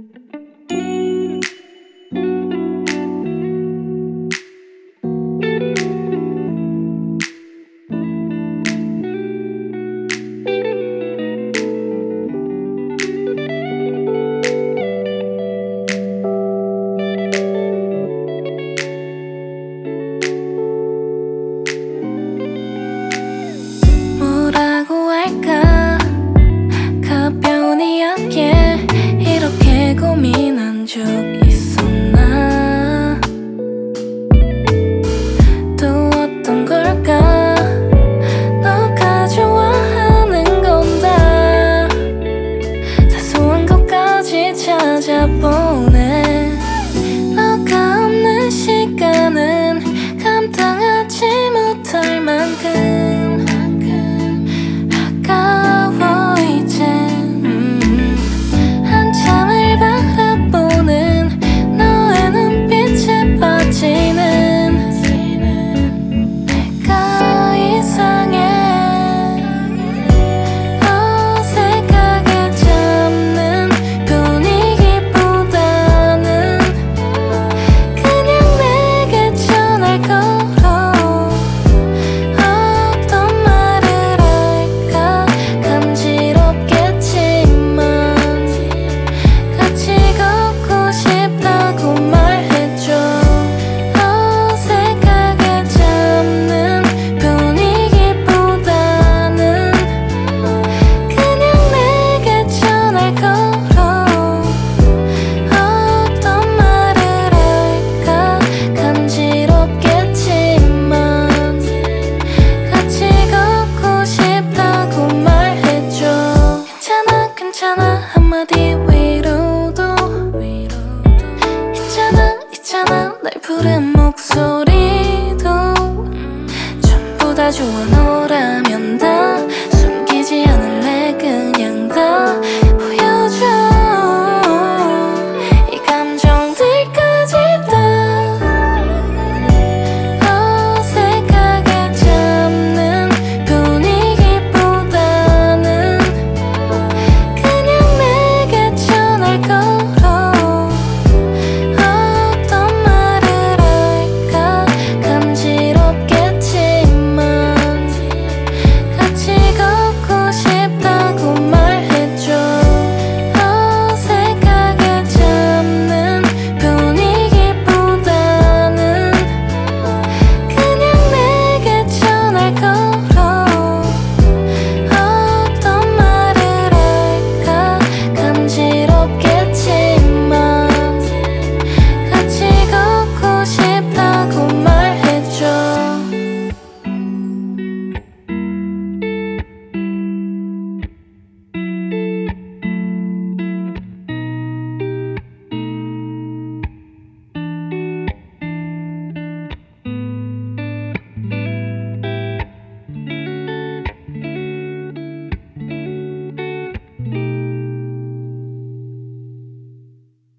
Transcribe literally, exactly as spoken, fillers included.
뭐라고 할까 가벼운 이야기에 이렇게 고민한 적 있었나. 또 어떤 걸까 너가 좋아하는 건 다 사소한 것까지 찾아보네. 너가 없는 시간은 감당하지 못할 만큼 아까워 이제. 음. 한참을 바라보는 너의 눈빛에 빠지는 내가 이상해. 어색하게 잡는 분위기보다는 그냥 내게 전화를 걸어 어떤 말을 할까 간지럽겠지만 같이 걷고 싶다고 말해줘. 어색하게 잡는 분위기보다는 그냥 내게 전화를 걸어 어떤 말을 할까 간지럽겠지만 같이 걷고 싶다고 말해줘. 괜찮아 괜찮아 한마디